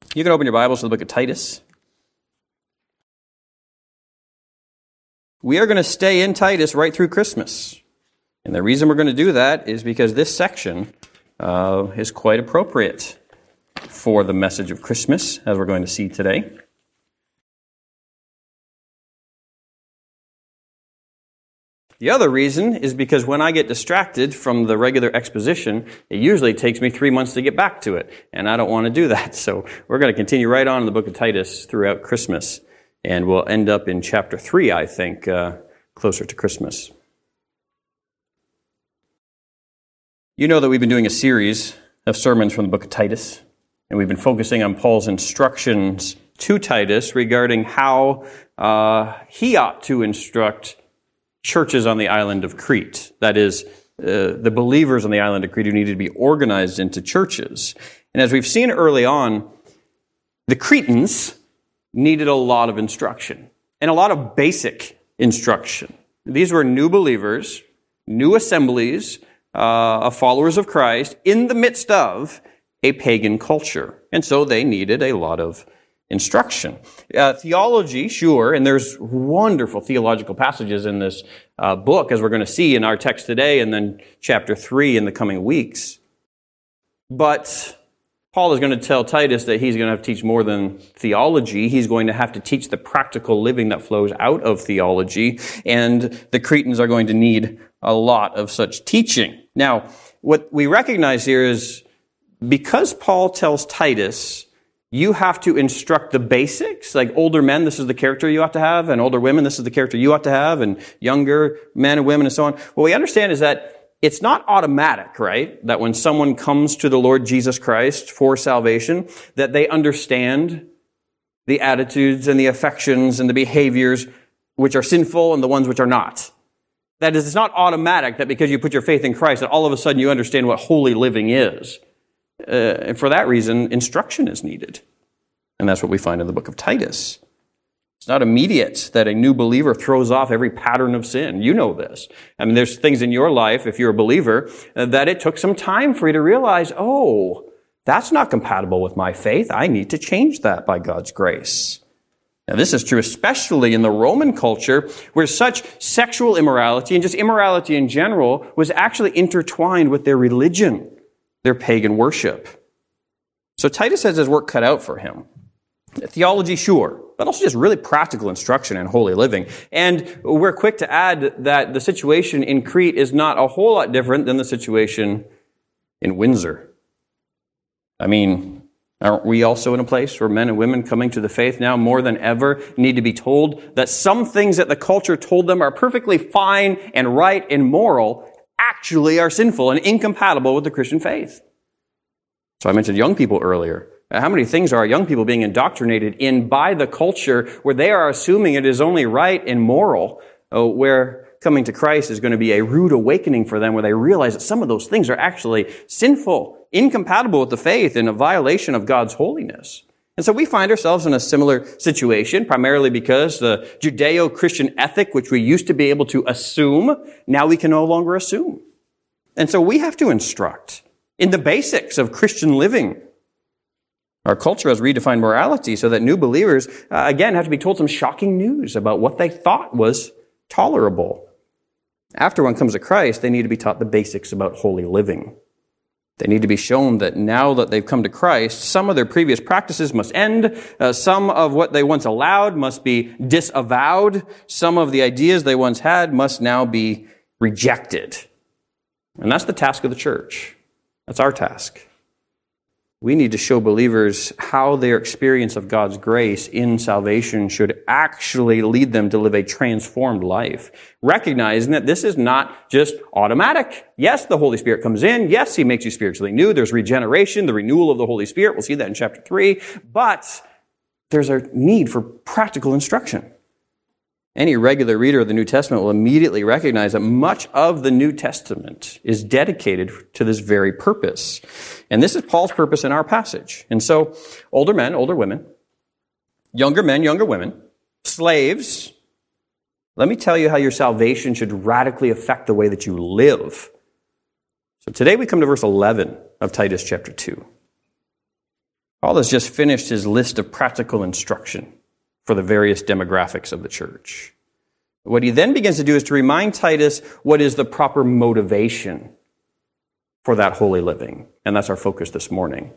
You can open your Bibles to the book of Titus. We are going to stay in Titus right through Christmas. And the reason we're going to do that is because this section is quite appropriate for the message of Christmas, as we're going to see today. The other reason is because when I get distracted from the regular exposition, it usually takes me 3 months to get back to it, and I don't want to do that. So we're going to continue right on in the book of Titus throughout Christmas, and we'll end up in chapter 3, I think, closer to Christmas. You know that we've been doing a series of sermons from the book of Titus, and we've been focusing on Paul's instructions to Titus regarding how he ought to instruct churches on the island of Crete. That is, the believers on the island of Crete who needed to be organized into churches. And as we've seen early on, the Cretans needed a lot of instruction, and a lot of basic instruction. These were new believers, new assemblies of followers of Christ in the midst of a pagan culture. And so they needed a lot of instruction. Theology, sure, and there's wonderful theological passages in this book, as we're going to see in our text today, and then chapter 3 in the coming weeks. But Paul is going to tell Titus that he's going to have to teach more than theology. He's going to have to teach the practical living that flows out of theology, and the Cretans are going to need a lot of such teaching. Now, what we recognize here is because Paul tells Titus, you have to instruct the basics, like older men, this is the character you ought to have, and older women, this is the character you ought to have, and younger men and women and so on. What we understand is that it's not automatic, right? That when someone comes to the Lord Jesus Christ for salvation, that they understand the attitudes and the affections and the behaviors which are sinful and the ones which are not. That is, it's not automatic that because you put your faith in Christ that all of a sudden you understand what holy living is. And for that reason, instruction is needed. And that's what we find in the book of Titus. It's not immediate that a new believer throws off every pattern of sin. You know this. I mean, there's things in your life, if you're a believer, that it took some time for you to realize, oh, that's not compatible with my faith. I need to change that by God's grace. Now, this is true especially in the Roman culture, where such sexual immorality and just immorality in general was actually intertwined with their religion, their pagan worship. So Titus has his work cut out for him. Theology, sure, but also just really practical instruction in holy living. And we're quick to add that the situation in Crete is not a whole lot different than the situation in Windsor. I mean, aren't we also in a place where men and women coming to the faith now more than ever need to be told that some things that the culture told them are perfectly fine and right and moral actually are sinful and incompatible with the Christian faith? So I mentioned young people earlier. How many things are young people being indoctrinated in by the culture where they are assuming it is only right and moral, where coming to Christ is going to be a rude awakening for them, where they realize that some of those things are actually sinful, incompatible with the faith, and a violation of God's holiness. And so we find ourselves in a similar situation, primarily because the Judeo-Christian ethic, which we used to be able to assume, now we can no longer assume. And so we have to instruct in the basics of Christian living. Our culture has redefined morality so that new believers, again, have to be told some shocking news about what they thought was tolerable. After one comes to Christ, they need to be taught the basics about holy living. They need to be shown that now that they've come to Christ, some of their previous practices must end. Some of what they once allowed must be disavowed. Some of the ideas they once had must now be rejected. And that's the task of the church. That's our task. We need to show believers how their experience of God's grace in salvation should actually lead them to live a transformed life, recognizing that this is not just automatic. Yes, the Holy Spirit comes in. Yes, He makes you spiritually new. There's regeneration, the renewal of the Holy Spirit. We'll see that in chapter 3. But there's a need for practical instruction. Any regular reader of the New Testament will immediately recognize that much of the New Testament is dedicated to this very purpose. And this is Paul's purpose in our passage. And so, older men, older women, younger men, younger women, slaves, let me tell you how your salvation should radically affect the way that you live. So today we come to verse 11 of Titus chapter 2. Paul has just finished his list of practical instruction for the various demographics of the church. What he then begins to do is to remind Titus what is the proper motivation for that holy living. And that's our focus this morning.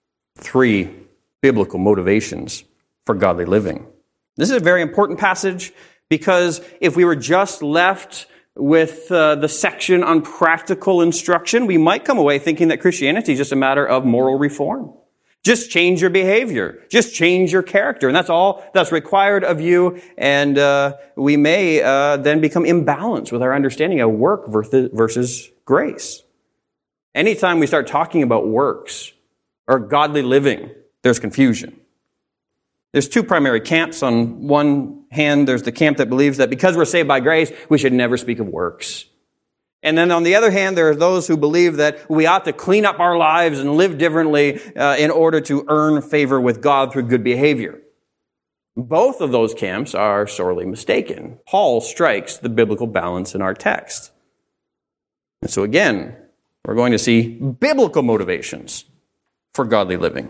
3 biblical motivations for godly living. This is a very important passage because if we were just left with the section on practical instruction, we might come away thinking that Christianity is just a matter of moral reform. Just change your behavior. Just change your character. And that's all that's required of you. And we may then become imbalanced with our understanding of work versus grace. Anytime we start talking about works or godly living, there's confusion. There's 2 primary camps. On one hand, there's the camp that believes that because we're saved by grace, we should never speak of works. And then on the other hand, there are those who believe that we ought to clean up our lives and live differently in order to earn favor with God through good behavior. Both of those camps are sorely mistaken. Paul strikes the biblical balance in our text. And so again, we're going to see biblical motivations for godly living.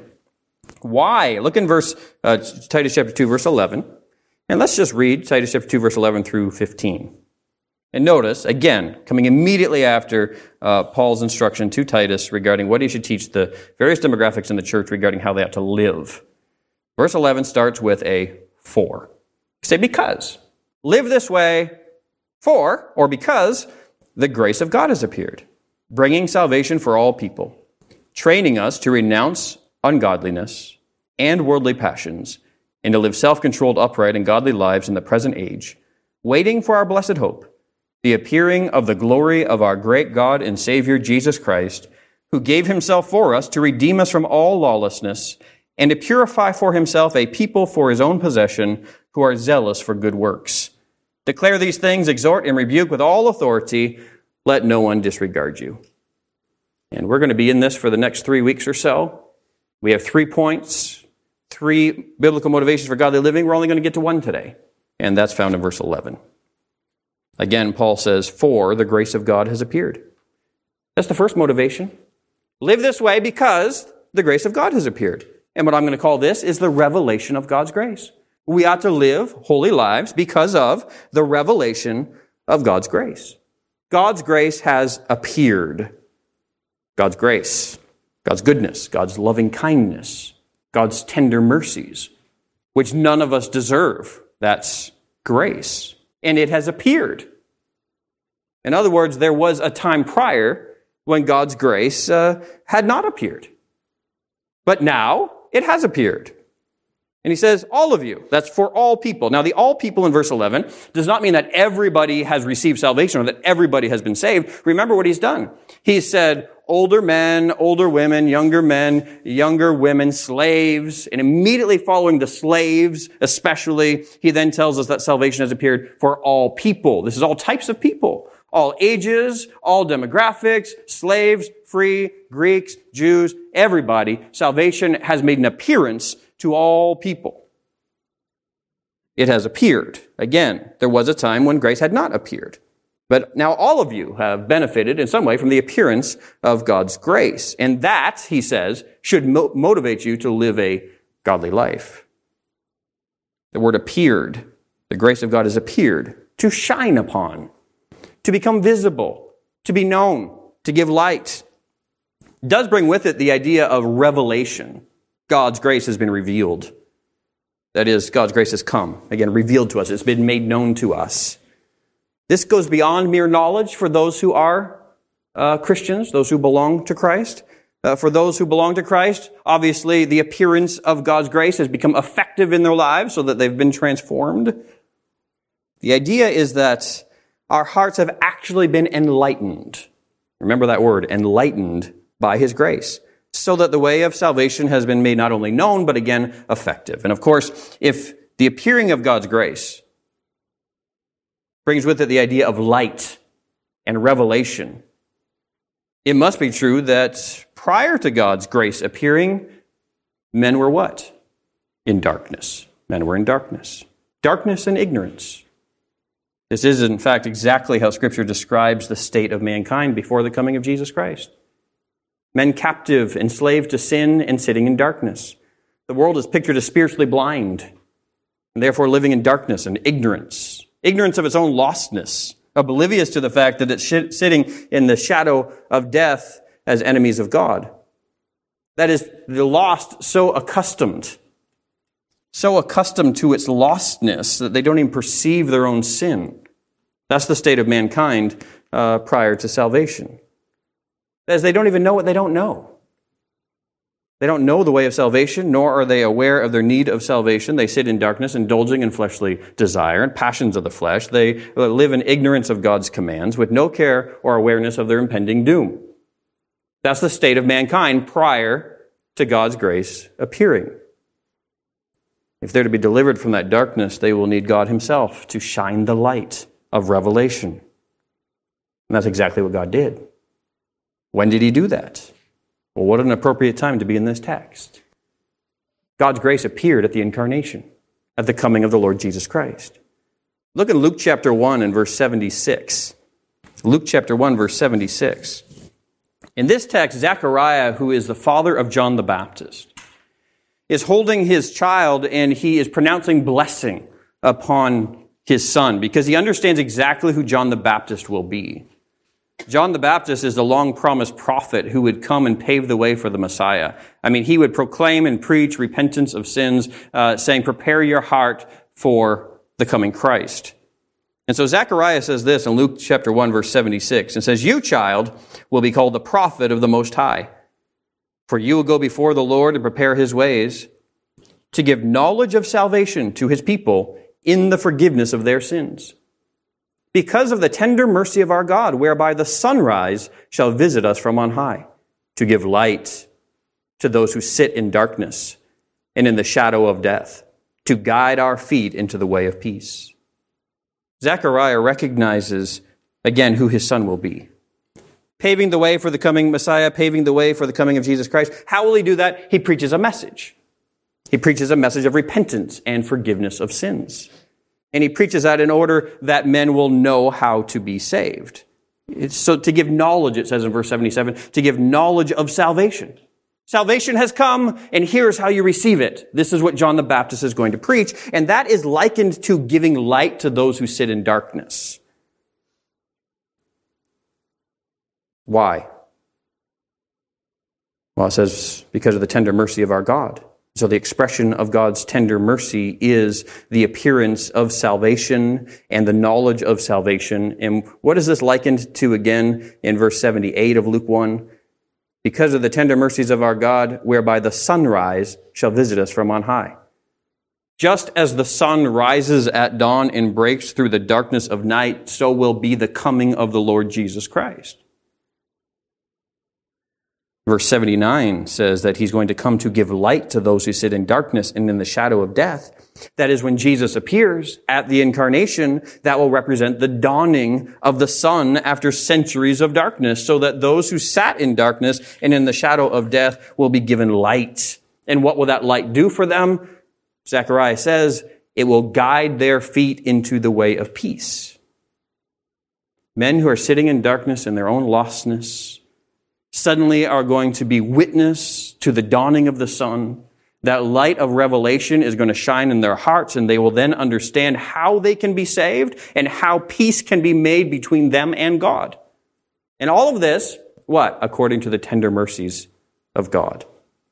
Why? Look in Titus chapter 2, verse 11. And let's just read Titus chapter 2, verse 11 through 15. And notice, again, coming immediately after Paul's instruction to Titus regarding what he should teach the various demographics in the church regarding how they ought to live. Verse 11 starts with a for. Say, because. Live this way for, or because, the grace of God has appeared, bringing salvation for all people, training us to renounce ungodliness and worldly passions, and to live self-controlled, upright, and godly lives in the present age, waiting for our blessed hope, the appearing of the glory of our great God and Savior Jesus Christ, who gave himself for us to redeem us from all lawlessness and to purify for himself a people for his own possession who are zealous for good works. Declare these things, exhort and rebuke with all authority. Let no one disregard you. And we're going to be in this for the next 3 weeks or so. We have 3 points, 3 biblical motivations for godly living. We're only going to get to 1 today, and that's found in verse 11. Again, Paul says, for the grace of God has appeared. That's the first motivation. Live this way because the grace of God has appeared. And what I'm going to call this is the revelation of God's grace. We ought to live holy lives because of the revelation of God's grace. God's grace has appeared. God's grace, God's goodness, God's loving kindness, God's tender mercies, which none of us deserve. That's grace. And it has appeared. In other words, there was a time prior when God's grace had not appeared. But now it has appeared. And he says, all of you. That's for all people. Now, the all people in verse 11 does not mean that everybody has received salvation or that everybody has been saved. Remember what he's done. He said, older men, older women, younger men, younger women, slaves. And immediately following the slaves, especially, he then tells us that salvation has appeared for all people. This is all types of people. All ages, all demographics, slaves, free, Greeks, Jews, everybody. Salvation has made an appearance to all people. It has appeared. Again, there was a time when grace had not appeared. But now all of you have benefited in some way from the appearance of God's grace. And that, he says, should motivate you to live a godly life. The word appeared, the grace of God has appeared to shine upon, to become visible, to be known, to give light. It does bring with it the idea of revelation. God's grace has been revealed. That is, God's grace has come, again, revealed to us. It's been made known to us. This goes beyond mere knowledge for those who are Christians, those who belong to Christ. For those who belong to Christ, obviously the appearance of God's grace has become effective in their lives so that they've been transformed. The idea is that our hearts have actually been enlightened. Remember that word, enlightened by his grace. So that the way of salvation has been made not only known, but again, effective. And of course, if the appearing of God's grace brings with it the idea of light and revelation, it must be true that prior to God's grace appearing, men were what? In darkness. Men were in darkness. Darkness and ignorance. This is, in fact, exactly how Scripture describes the state of mankind before the coming of Jesus Christ. Men captive, enslaved to sin, and sitting in darkness. The world is pictured as spiritually blind, and therefore living in darkness and ignorance. Ignorance of its own lostness, oblivious to the fact that it's sitting in the shadow of death as enemies of God. That is, the lost so accustomed to its lostness that they don't even perceive their own sin. That's the state of mankind prior to salvation. As they don't even know what they don't know. They don't know the way of salvation, nor are they aware of their need of salvation. They sit in darkness, indulging in fleshly desire and passions of the flesh. They live in ignorance of God's commands, with no care or awareness of their impending doom. That's the state of mankind prior to God's grace appearing. If they're to be delivered from that darkness, they will need God himself to shine the light of revelation. And that's exactly what God did. When did he do that? Well, what an appropriate time to be in this text. God's grace appeared at the incarnation, at the coming of the Lord Jesus Christ. Look at Luke chapter 1 and verse 76. Luke chapter 1, verse 76. In this text, Zechariah, who is the father of John the Baptist, is holding his child and he is pronouncing blessing upon his son because he understands exactly who John the Baptist will be. John the Baptist is the long-promised prophet who would come and pave the way for the Messiah. I mean, he would proclaim and preach repentance of sins, saying, prepare your heart for the coming Christ. And so Zechariah says this in Luke chapter 1, verse 76. It says, you, child, will be called the prophet of the Most High. For you will go before the Lord and prepare his ways to give knowledge of salvation to his people in the forgiveness of their sins. Because of the tender mercy of our God, whereby the sunrise shall visit us from on high, to give light to those who sit in darkness and in the shadow of death, to guide our feet into the way of peace. Zechariah recognizes, again, who his son will be. Paving the way for the coming Messiah, paving the way for the coming of Jesus Christ. How will he do that? He preaches a message. He preaches a message of repentance and forgiveness of sins. And he preaches that in order that men will know how to be saved. So to give knowledge, it says in verse 77, to give knowledge of salvation. Salvation has come, and here's how you receive it. This is what John the Baptist is going to preach, and that is likened to giving light to those who sit in darkness. Why? Well, it says, because of the tender mercy of our God. So the expression of God's tender mercy is the appearance of salvation and the knowledge of salvation. And what is this likened to again in verse 78 of Luke 1? Because of the tender mercies of our God, whereby the sunrise shall visit us from on high. Just as the sun rises at dawn and breaks through the darkness of night, so will be the coming of the Lord Jesus Christ. Verse 79 says that he's going to come to give light to those who sit in darkness and in the shadow of death. That is, when Jesus appears at the incarnation, that will represent the dawning of the sun after centuries of darkness, so that those who sat in darkness and in the shadow of death will be given light. And what will that light do for them? Zechariah says, it will guide their feet into the way of peace. Men who are sitting in darkness in their own lostness suddenly are going to be witness to the dawning of the sun. That light of revelation is going to shine in their hearts, and they will then understand how they can be saved and how peace can be made between them and God. And all of this, what? According to the tender mercies of God.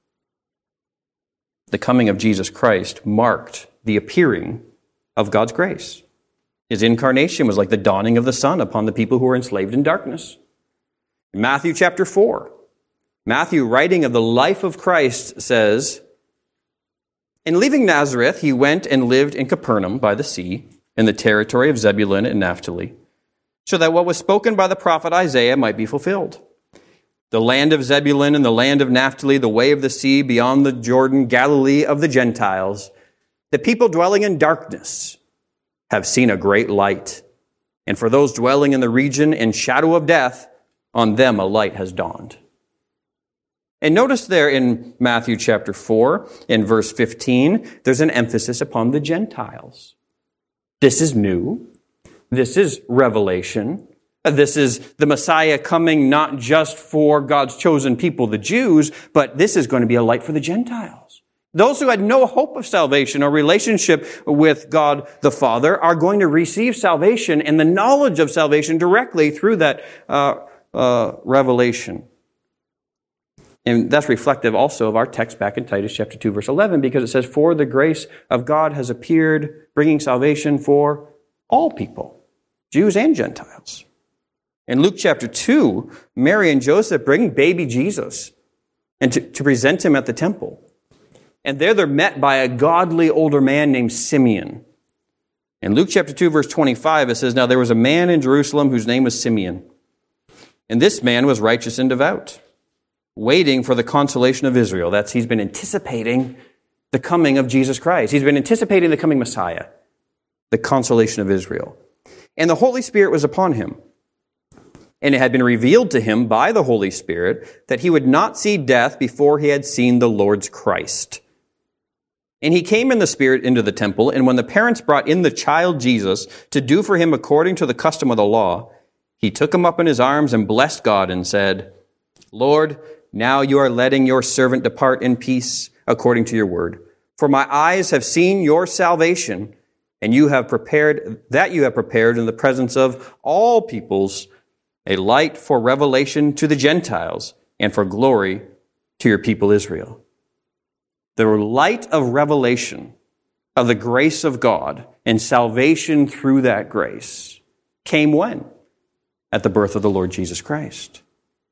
The coming of Jesus Christ marked the appearing of God's grace. His incarnation was like the dawning of the sun upon the people who were enslaved in darkness. In Matthew chapter 4, Matthew, writing of the life of Christ, says, in leaving Nazareth, he went and lived in Capernaum by the sea, in the territory of Zebulun and Naphtali, so that what was spoken by the prophet Isaiah might be fulfilled. The land of Zebulun and the land of Naphtali, the way of the sea beyond the Jordan, Galilee of the Gentiles, the people dwelling in darkness have seen a great light. And for those dwelling in the region in shadow of death, on them a light has dawned. And notice there in Matthew chapter 4, in verse 15, there's an emphasis upon the Gentiles. This is new. This is revelation. This is the Messiah coming not just for God's chosen people, the Jews, but this is going to be a light for the Gentiles. Those who had no hope of salvation or relationship with God the Father are going to receive salvation and the knowledge of salvation directly through that revelation. And that's reflective also of our text back in Titus chapter 2, verse 11, because it says, "For the grace of God has appeared, bringing salvation for all people, Jews and Gentiles." In Luke chapter 2, Mary and Joseph bring baby Jesus and to present him at the temple. And there they're met by a godly older man named Simeon. In Luke chapter 2, verse 25, it says, "Now there was a man in Jerusalem whose name was Simeon. And this man was righteous and devout, waiting for the consolation of Israel." He's been anticipating the coming of Jesus Christ. He's been anticipating the coming Messiah, the consolation of Israel. And the Holy Spirit was upon him. And it had been revealed to him by the Holy Spirit that he would not see death before he had seen the Lord's Christ. And he came in the Spirit into the temple, and when the parents brought in the child Jesus to do for him according to the custom of the law, he took him up in his arms and blessed God and said, "Lord, now you are letting your servant depart in peace according to your word. For my eyes have seen your salvation, and you have prepared in the presence of all peoples a light for revelation to the Gentiles and for glory to your people Israel." The light of revelation of the grace of God and salvation through that grace came when? At the birth of the Lord Jesus Christ.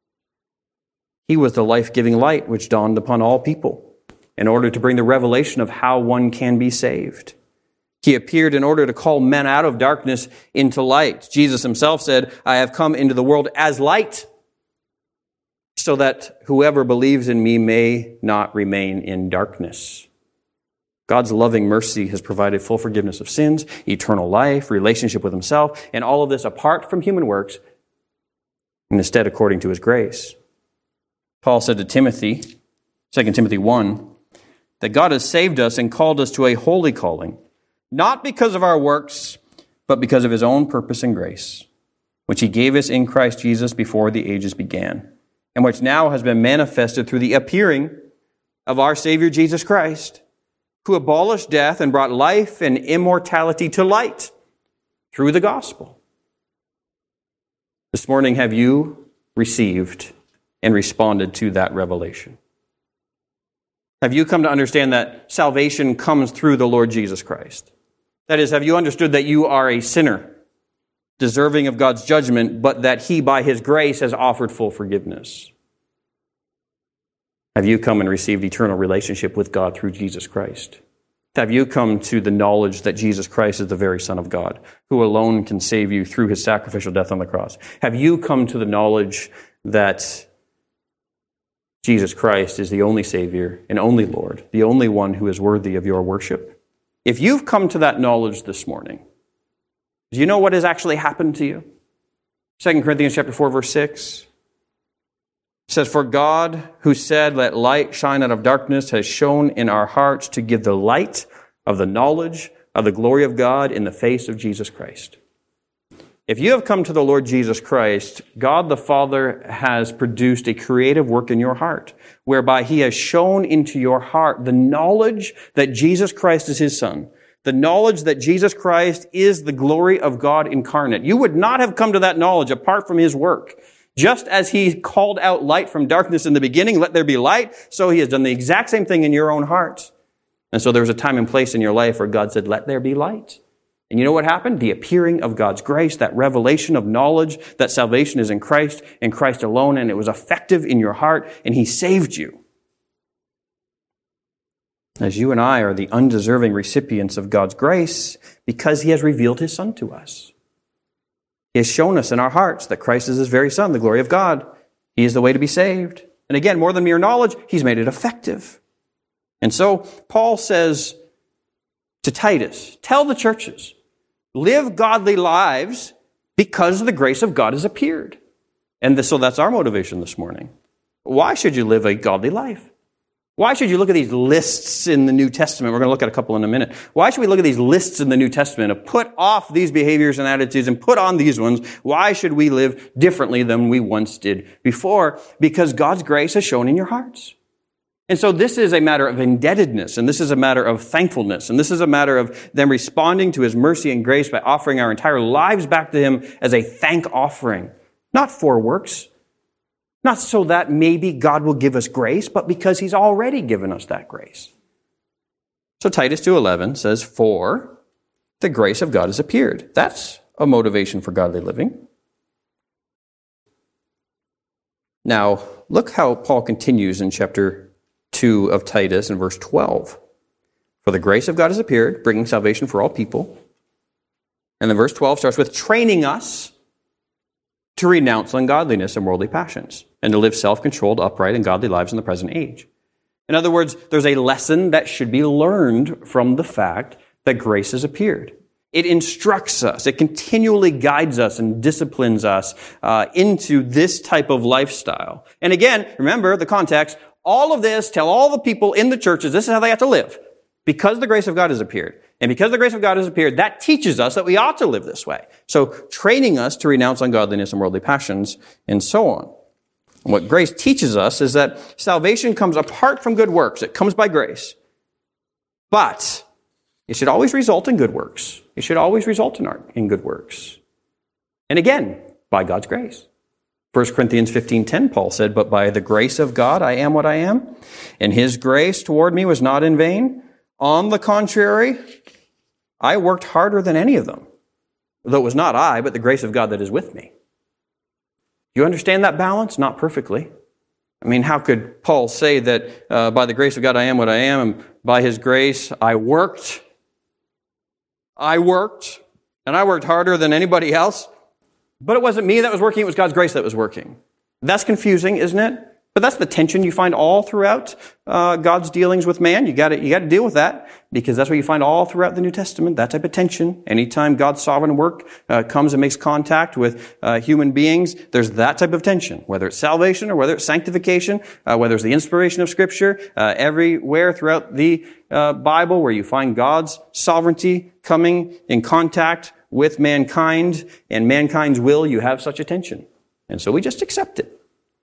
He was the life-giving light which dawned upon all people in order to bring the revelation of how one can be saved. He appeared in order to call men out of darkness into light. Jesus himself said, "I have come into the world as light, so that whoever believes in me may not remain in darkness." God's loving mercy has provided full forgiveness of sins, eternal life, relationship with himself, and all of this apart from human works, and instead according to his grace. Paul said to Timothy, 2 Timothy 1, that God has saved us and called us to a holy calling, not because of our works, but because of his own purpose and grace, which he gave us in Christ Jesus before the ages began, and which now has been manifested through the appearing of our Savior Jesus Christ, who abolished death and brought life and immortality to light through the gospel. This morning, have you received and responded to that revelation? Have you come to understand that salvation comes through the Lord Jesus Christ? That is, have you understood that you are a sinner, deserving of God's judgment, but that he, by his grace, has offered full forgiveness? Have you come and received eternal relationship with God through Jesus Christ? Have you come to the knowledge that Jesus Christ is the very Son of God, who alone can save you through his sacrificial death on the cross? Have you come to the knowledge that Jesus Christ is the only Savior and only Lord, the only one who is worthy of your worship? If you've come to that knowledge this morning, do you know what has actually happened to you? 2 Corinthians chapter 4, verse 6 says, "For God, who said, 'Let light shine out of darkness,' has shone in our hearts to give the light of the knowledge of the glory of God in the face of Jesus Christ." If you have come to the Lord Jesus Christ, God the Father has produced a creative work in your heart, whereby he has shown into your heart the knowledge that Jesus Christ is his Son, the knowledge that Jesus Christ is the glory of God incarnate. You would not have come to that knowledge apart from his work. Just as he called out light from darkness in the beginning, "Let there be light," so he has done the exact same thing in your own heart. And so there was a time and place in your life where God said, "Let there be light." And you know what happened? The appearing of God's grace, that revelation of knowledge that salvation is in Christ and Christ alone, and it was effective in your heart, and he saved you. As you and I are the undeserving recipients of God's grace because he has revealed his Son to us. He has shown us in our hearts that Christ is his very Son, the glory of God. He is the way to be saved. And again, more than mere knowledge, he's made it effective. And so Paul says to Titus, tell the churches, live godly lives because the grace of God has appeared. And so that's our motivation this morning. Why should you live a godly life? Why should you look at these lists in the New Testament? We're going to look at a couple in a minute. Why should we look at these lists in the New Testament and put off these behaviors and attitudes and put on these ones? Why should we live differently than we once did before? Because God's grace has shown in your hearts. And so this is a matter of indebtedness, and this is a matter of thankfulness, and this is a matter of them responding to his mercy and grace by offering our entire lives back to him as a thank offering. Not for works, not so that maybe God will give us grace, but because he's already given us that grace. So Titus 2:11 says, "For the grace of God has appeared." That's a motivation for godly living. Now, look how Paul continues in chapter 2 of Titus in verse 12. "For the grace of God has appeared, bringing salvation for all people." And then verse 12 starts with training us to renounce ungodliness and worldly passions, and to live self-controlled, upright, and godly lives in the present age. In other words, there's a lesson that should be learned from the fact that grace has appeared. It instructs us. It continually guides us and disciplines us into this type of lifestyle. And again, remember the context. All of this, tell all the people in the churches, this is how they have to live. Because the grace of God has appeared. And because the grace of God has appeared, that teaches us that we ought to live this way. So training us to renounce ungodliness and worldly passions and so on. And what grace teaches us is that salvation comes apart from good works. It comes by grace. But it should always result in good works. It should always result in good works. And again, by God's grace. 1 Corinthians 15:10, Paul said, "But by the grace of God I am what I am, and his grace toward me was not in vain. On the contrary, I worked harder than any of them, though it was not I, but the grace of God that is with me." You understand that balance? Not perfectly. I mean, how could Paul say that by the grace of God I am what I am, and by his grace I worked, and I worked harder than anybody else? But it wasn't me that was working, it was God's grace that was working. That's confusing, isn't it? But that's the tension you find all throughout God's dealings with man. You got to deal with that, because that's what you find all throughout the New Testament, that type of tension. Anytime God's sovereign work comes and makes contact with human beings, there's that type of tension, whether it's salvation or whether it's sanctification, whether it's the inspiration of Scripture, everywhere throughout the Bible where you find God's sovereignty coming in contact with mankind and mankind's will, you have such a tension. And so we just accept it.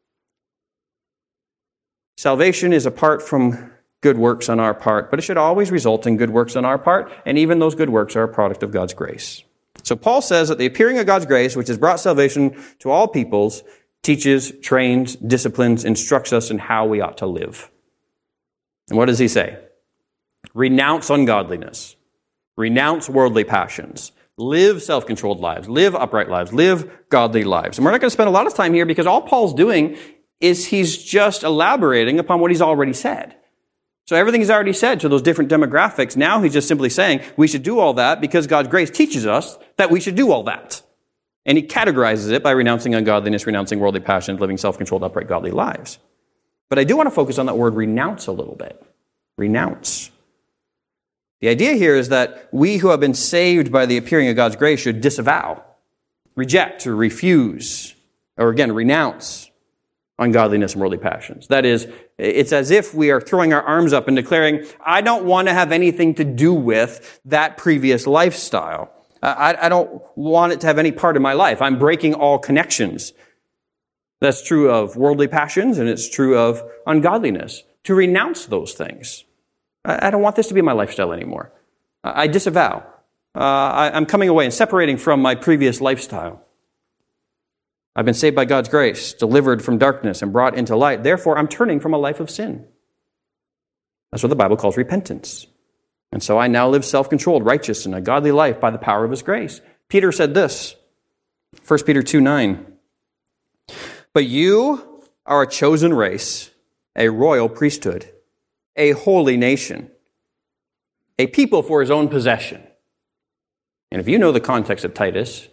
Salvation is apart from good works on our part, but it should always result in good works on our part, and even those good works are a product of God's grace. So Paul says that the appearing of God's grace, which has brought salvation to all peoples, teaches, trains, disciplines, instructs us in how we ought to live. And what does he say? Renounce ungodliness. Renounce worldly passions. Live self-controlled lives. Live upright lives. Live godly lives. And we're not going to spend a lot of time here because all Paul's doing is he's just elaborating upon what he's already said. So everything he's already said to those different demographics, now he's just simply saying we should do all that because God's grace teaches us that we should do all that. And he categorizes it by renouncing ungodliness, renouncing worldly passions, living self-controlled, upright, godly lives. But I do want to focus on that word renounce a little bit. Renounce. The idea here is that we who have been saved by the appearing of God's grace should disavow, reject, or refuse, or again, renounce ungodliness and worldly passions. That is, it's as if we are throwing our arms up and declaring, I don't want to have anything to do with that previous lifestyle. I don't want it to have any part of my life. I'm breaking all connections. That's true of worldly passions, and it's true of ungodliness. To renounce those things. I don't want this to be my lifestyle anymore. I disavow. I'm coming away and separating from my previous lifestyle. I've been saved by God's grace, delivered from darkness and brought into light. Therefore, I'm turning from a life of sin. That's what the Bible calls repentance. And so I now live self-controlled, righteous, and a godly life by the power of His grace. Peter said this, 1 Peter 2:9. But you are a chosen race, a royal priesthood, a holy nation, a people for His own possession. And if you know the context of Titus,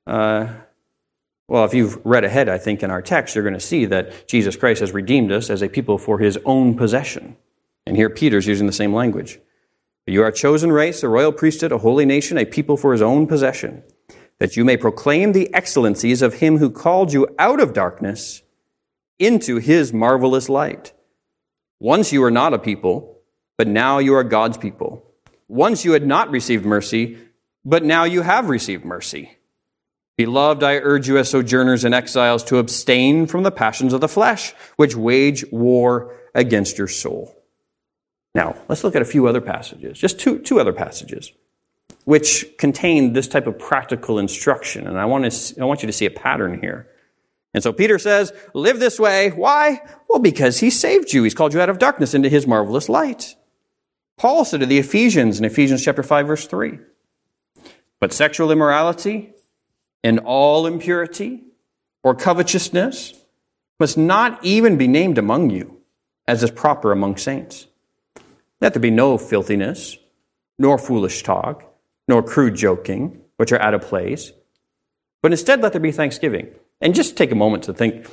if you've read ahead, I think, in our text, you're going to see that Jesus Christ has redeemed us as a people for His own possession. And here Peter's using the same language. You are a chosen race, a royal priesthood, a holy nation, a people for His own possession, that you may proclaim the excellencies of Him who called you out of darkness into His marvelous light. Once you were not a people, but now you are God's people. Once you had not received mercy, but now you have received mercy. Beloved, I urge you as sojourners and exiles to abstain from the passions of the flesh, which wage war against your soul. Now, let's look at a few other passages, just two other passages, which contain this type of practical instruction. And I want you to see a pattern here. And so Peter says, live this way. Why? Well, because he saved you. He's called you out of darkness into his marvelous light. Paul said to the Ephesians in Ephesians chapter 5, verse 3, but sexual immorality and all impurity or covetousness must not even be named among you, as is proper among saints. Let there be no filthiness, nor foolish talk, nor crude joking, which are out of place, but instead let there be thanksgiving. And just take a moment to think,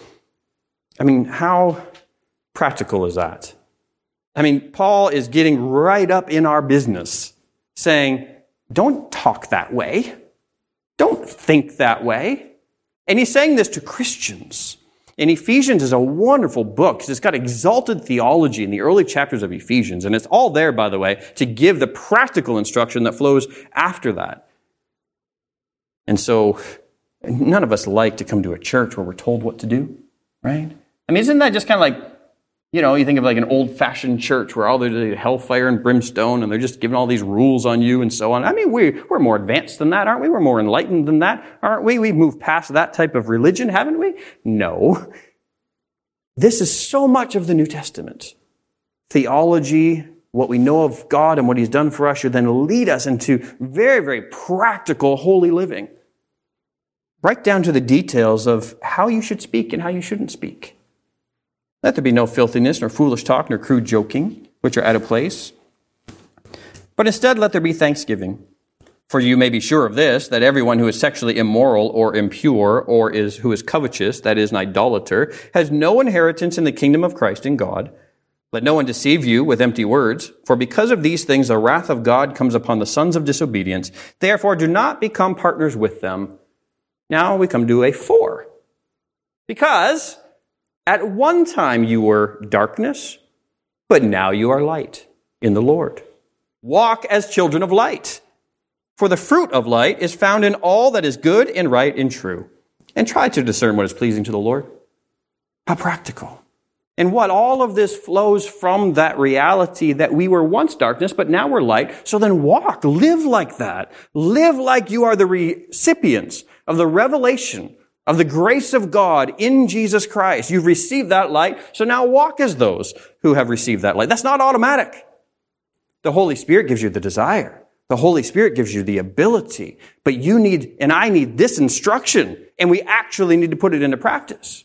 how practical is that? Paul is getting right up in our business, saying, don't talk that way. Don't think that way. And he's saying this to Christians. And Ephesians is a wonderful book because it's got exalted theology in the early chapters of Ephesians. And it's all there, by the way, to give the practical instruction that flows after that. And so none of us like to come to a church where we're told what to do, right? Isn't that just kind of like, you think of like an old-fashioned church where all the hellfire and brimstone and they're just giving all these rules on you and so on. We're more advanced than that, aren't we? We're more enlightened than that, aren't we? We've moved past that type of religion, haven't we? No. This is so much of the New Testament. Theology, what we know of God and what he's done for us should then lead us into very, very practical, holy living. Right down to the details of how you should speak and how you shouldn't speak. Let there be no filthiness, nor foolish talk, nor crude joking, which are out of place. But instead, let there be thanksgiving. For you may be sure of this, that everyone who is sexually immoral or impure, or who is covetous, that is, an idolater, has no inheritance in the kingdom of Christ and God. Let no one deceive you with empty words, for because of these things the wrath of God comes upon the sons of disobedience. Therefore, do not become partners with them. Now we come to a 4. Because at one time you were darkness, but now you are light in the Lord. Walk as children of light. For the fruit of light is found in all that is good and right and true. And try to discern what is pleasing to the Lord. How practical. And what all of this flows from that reality that we were once darkness, but now we're light. So then walk, live like that. Live like you are the recipients of the revelation of the grace of God in Jesus Christ. You've received that light, so now walk as those who have received that light. That's not automatic. The Holy Spirit gives you the desire. The Holy Spirit gives you the ability. But you need, and I need this instruction, and we actually need to put it into practice.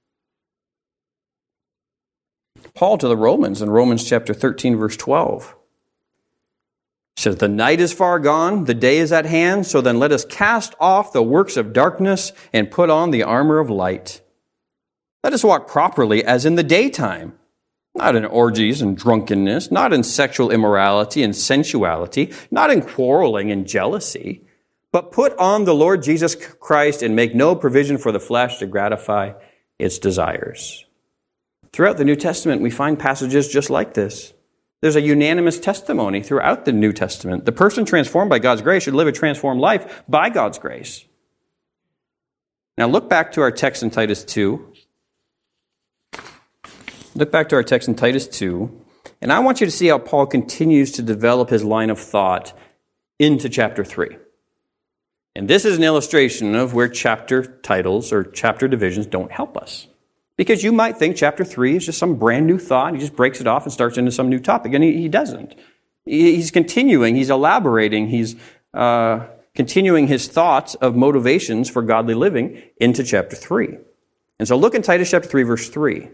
Paul to the Romans in Romans chapter 13, verse 12. Says, the night is far gone, the day is at hand, so then let us cast off the works of darkness and put on the armor of light. Let us walk properly as in the daytime, not in orgies and drunkenness, not in sexual immorality and sensuality, not in quarreling and jealousy, but put on the Lord Jesus Christ and make no provision for the flesh to gratify its desires. Throughout the New Testament, we find passages just like this. There's a unanimous testimony throughout the New Testament. The person transformed by God's grace should live a transformed life by God's grace. Now look back to our text in Titus 2. Look back to our text in Titus 2. And I want you to see how Paul continues to develop his line of thought into chapter 3. And this is an illustration of where chapter titles or chapter divisions don't help us. Because you might think chapter 3 is just some brand new thought. He just breaks it off and starts into some new topic. And he doesn't. He's continuing. He's elaborating. He's continuing his thoughts of motivations for godly living into chapter 3. And so look in Titus chapter 3, verse 3.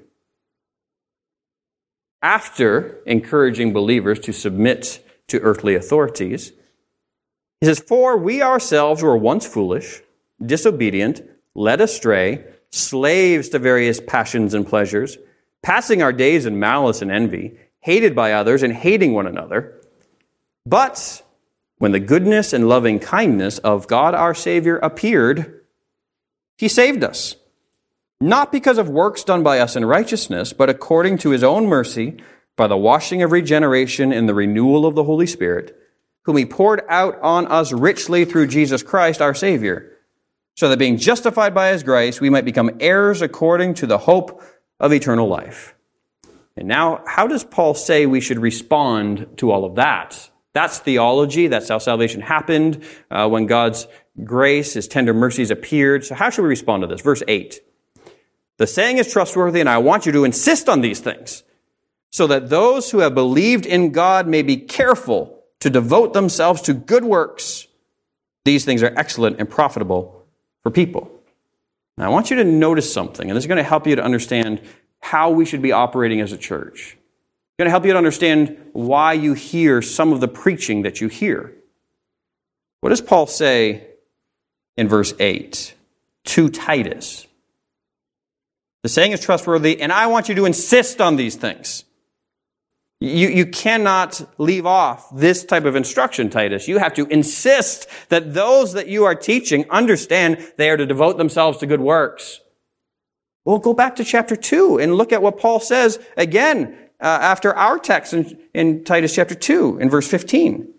After encouraging believers to submit to earthly authorities, he says, for we ourselves were once foolish, disobedient, led astray, slaves to various passions and pleasures, passing our days in malice and envy, hated by others and hating one another. But when the goodness and loving kindness of God our Savior appeared, he saved us, not because of works done by us in righteousness, but according to his own mercy, by the washing of regeneration and the renewal of the Holy Spirit, whom he poured out on us richly through Jesus Christ our Savior, so that being justified by his grace, we might become heirs according to the hope of eternal life. And now, how does Paul say we should respond to all of that? That's theology. That's how salvation happened, when God's grace, His tender mercies appeared. So how should we respond to this? Verse 8. The saying is trustworthy, and I want you to insist on these things, so that those who have believed in God may be careful to devote themselves to good works. These things are excellent and profitable for people. Now, I want you to notice something, and this is going to help you to understand how we should be operating as a church. It's going to help you to understand why you hear some of the preaching that you hear. What does Paul say in verse 8 to Titus? The saying is trustworthy, and I want you to insist on these things. You cannot leave off this type of instruction, Titus. You have to insist that those that you are teaching understand they are to devote themselves to good works. Well, go back to chapter 2 and look at what Paul says again after our text in Titus chapter 2 in verse 15.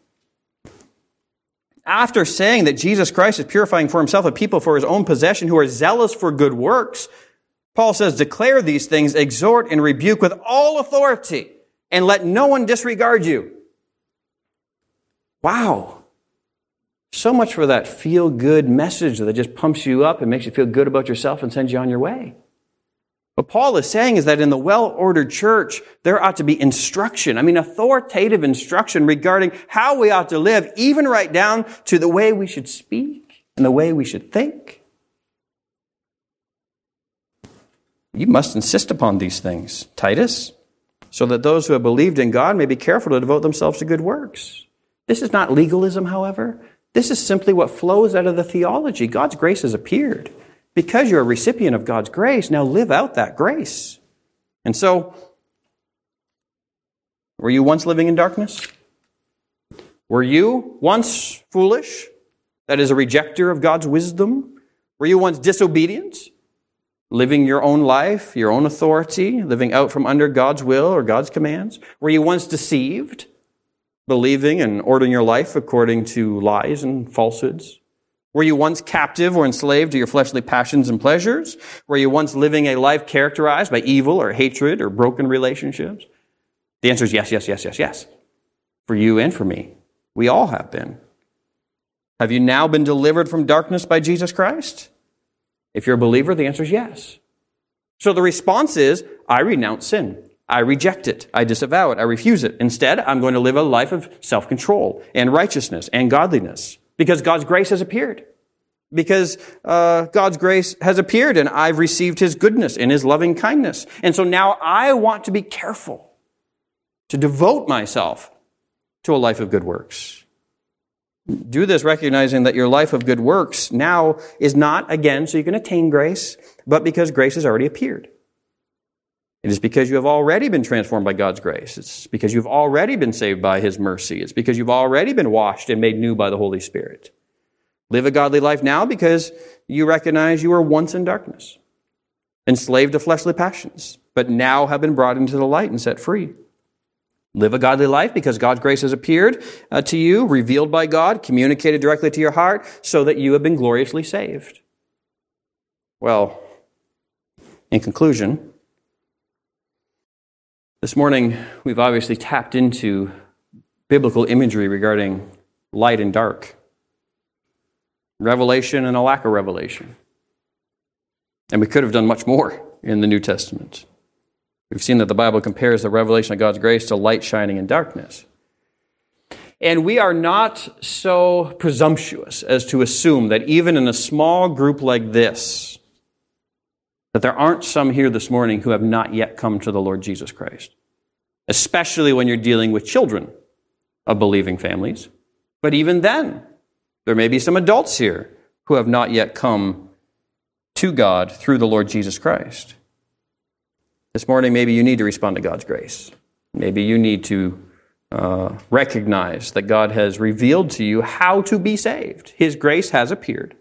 After saying that Jesus Christ is purifying for himself a people for his own possession who are zealous for good works, Paul says, declare these things, exhort and rebuke with all authority, and let no one disregard you. Wow. So much for that feel-good message that just pumps you up and makes you feel good about yourself and sends you on your way. What Paul is saying is that in the well-ordered church, there ought to be instruction. Authoritative instruction regarding how we ought to live, even right down to the way we should speak and the way we should think. You must insist upon these things, Titus, so that those who have believed in God may be careful to devote themselves to good works. This is not legalism, however. This is simply what flows out of the theology. God's grace has appeared. Because you're a recipient of God's grace, now live out that grace. And so, were you once living in darkness? Were you once foolish? That is, a rejecter of God's wisdom? Were you once disobedient? Living your own life, your own authority, living out from under God's will or God's commands? Were you once deceived, believing and ordering your life according to lies and falsehoods? Were you once captive or enslaved to your fleshly passions and pleasures? Were you once living a life characterized by evil or hatred or broken relationships? The answer is yes, yes, yes, yes, yes. For you and for me. We all have been. Have you now been delivered from darkness by Jesus Christ? If you're a believer, the answer is yes. So the response is, I renounce sin. I reject it. I disavow it. I refuse it. Instead, I'm going to live a life of self-control and righteousness and godliness because God's grace has appeared. Because God's grace has appeared and I've received His goodness and His loving kindness. And so now I want to be careful to devote myself to a life of good works. Do this recognizing that your life of good works now is not, again, so you can attain grace, but because grace has already appeared. It is because you have already been transformed by God's grace. It's because you've already been saved by His mercy. It's because you've already been washed and made new by the Holy Spirit. Live a godly life now because you recognize you were once in darkness, enslaved to fleshly passions, but now have been brought into the light and set free. Live a godly life because God's grace has appeared to you, revealed by God, communicated directly to your heart, so that you have been gloriously saved. Well, in conclusion, this morning we've obviously tapped into biblical imagery regarding light and dark, revelation and a lack of revelation. And we could have done much more in the New Testament. We've seen that the Bible compares the revelation of God's grace to light shining in darkness. And we are not so presumptuous as to assume that even in a small group like this, that there aren't some here this morning who have not yet come to the Lord Jesus Christ. Especially when you're dealing with children of believing families. But even then, there may be some adults here who have not yet come to God through the Lord Jesus Christ. This morning, maybe you need to respond to God's grace. Maybe you need to recognize that God has revealed to you how to be saved. His grace has appeared.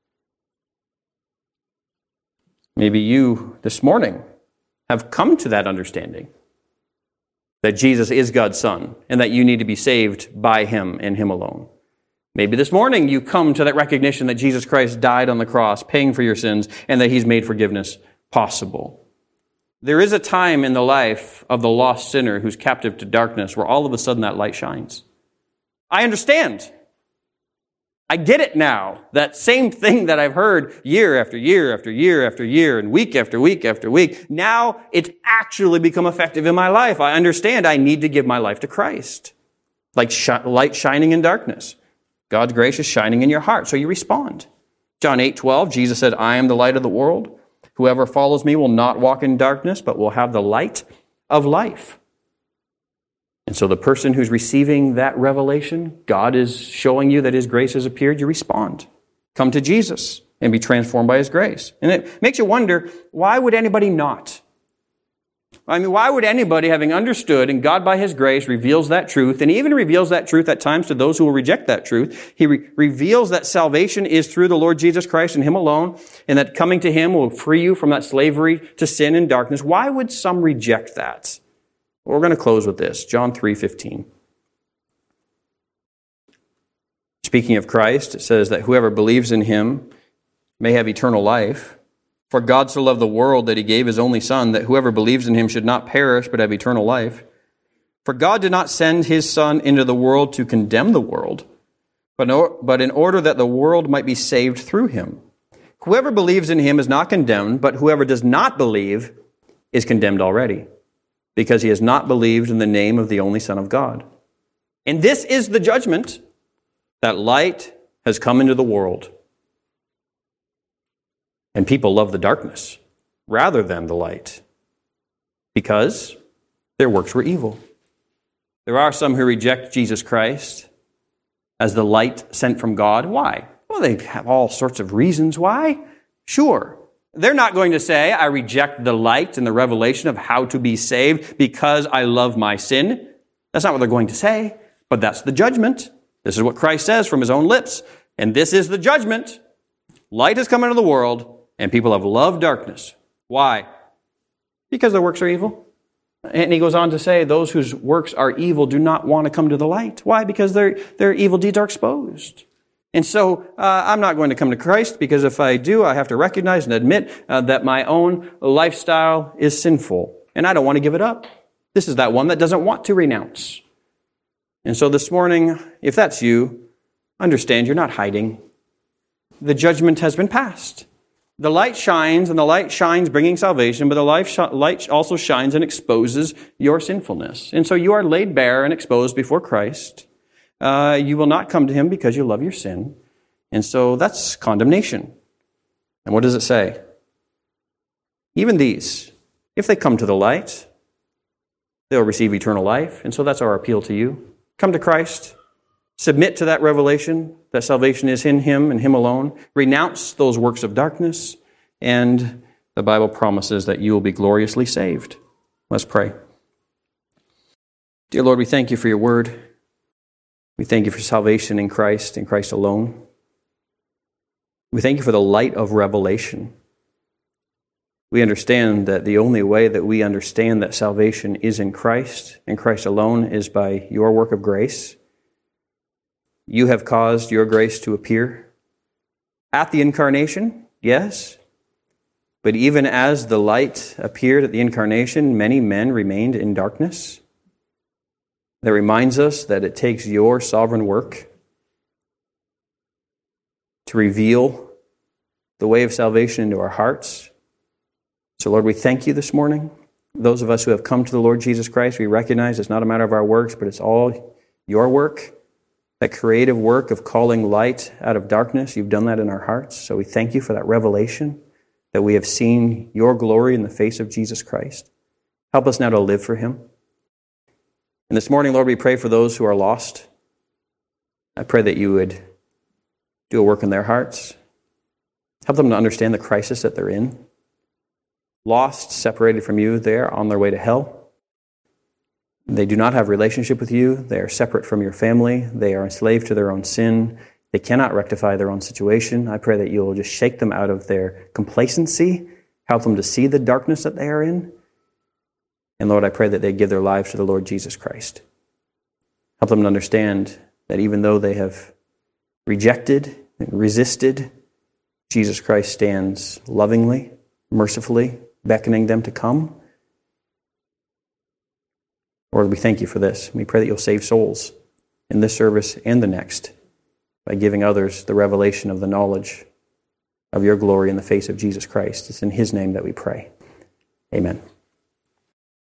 Maybe you, this morning, have come to that understanding that Jesus is God's Son and that you need to be saved by Him and Him alone. Maybe this morning you come to that recognition that Jesus Christ died on the cross, paying for your sins, and that He's made forgiveness possible. There is a time in the life of the lost sinner who's captive to darkness where all of a sudden that light shines. I understand. I get it now. That same thing that I've heard year after year after year after year and week after week after week. Now it's actually become effective in my life. I understand I need to give my life to Christ. Like light shining in darkness. God's grace is shining in your heart, so you respond. John 8:12, Jesus said, I am the light of the world. Whoever follows me will not walk in darkness, but will have the light of life. And so the person who's receiving that revelation, God is showing you that His grace has appeared, you respond. Come to Jesus and be transformed by His grace. And it makes you wonder, why would anybody not? I mean, why would anybody, having understood, and God by His grace reveals that truth, and He even reveals that truth at times to those who will reject that truth. He reveals that salvation is through the Lord Jesus Christ and Him alone, and that coming to Him will free you from that slavery to sin and darkness. Why would some reject that? Well, we're going to close with this. John 3:15. Speaking of Christ, it says that whoever believes in Him may have eternal life. For God so loved the world that He gave His only Son, that whoever believes in Him should not perish, but have eternal life. For God did not send His Son into the world to condemn the world, but in order that the world might be saved through Him. Whoever believes in Him is not condemned, but whoever does not believe is condemned already, because he has not believed in the name of the only Son of God. And this is the judgment, that light has come into the world. And people love the darkness rather than the light because their works were evil. There are some who reject Jesus Christ as the light sent from God. Why? Well, they have all sorts of reasons why. Sure. They're not going to say, I reject the light and the revelation of how to be saved because I love my sin. That's not what they're going to say, but that's the judgment. This is what Christ says from His own lips. And this is the judgment. Light has come into the world, and people have loved darkness. Why? Because their works are evil. And He goes on to say, those whose works are evil do not want to come to the light. Why? Because their evil deeds are exposed. And so I'm not going to come to Christ because if I do, I have to recognize and admit that my own lifestyle is sinful. And I don't want to give it up. This is that one that doesn't want to renounce. And so this morning, if that's you, understand you're not hiding. The judgment has been passed. The light shines, and the light shines bringing salvation, but the light also shines and exposes your sinfulness. And so you are laid bare and exposed before Christ. You will not come to Him because you love your sin. And so that's condemnation. And what does it say? Even these, if they come to the light, they'll receive eternal life. And so that's our appeal to you. Come to Christ. Submit to that revelation that salvation is in Him and Him alone. Renounce those works of darkness. And the Bible promises that you will be gloriously saved. Let's pray. Dear Lord, we thank You for Your word. We thank You for salvation in Christ alone. We thank You for the light of revelation. We understand that the only way that we understand that salvation is in Christ and Christ alone is by Your work of grace. You have caused Your grace to appear at the incarnation, yes. But even as the light appeared at the incarnation, many men remained in darkness. That reminds us that it takes Your sovereign work to reveal the way of salvation into our hearts. So Lord, we thank You this morning. Those of us who have come to the Lord Jesus Christ, we recognize it's not a matter of our works, but it's all Your work. That creative work of calling light out of darkness, You've done that in our hearts. So we thank You for that revelation, that we have seen Your glory in the face of Jesus Christ. Help us now to live for Him. And this morning, Lord, we pray for those who are lost. I pray that You would do a work in their hearts. Help them to understand the crisis that they're in. Lost, separated from You, they are on their way to hell. They do not have relationship with You. They are separate from Your family. They are enslaved to their own sin. They cannot rectify their own situation. I pray that You will just shake them out of their complacency, help them to see the darkness that they are in. And Lord, I pray that they give their lives to the Lord Jesus Christ. Help them to understand that even though they have rejected and resisted, Jesus Christ stands lovingly, mercifully, beckoning them to come Lord, we thank you for this. We pray that you'll save souls in this service and the next by giving others the revelation of the knowledge of your glory in the face of Jesus Christ. It's in his name that we pray. Amen.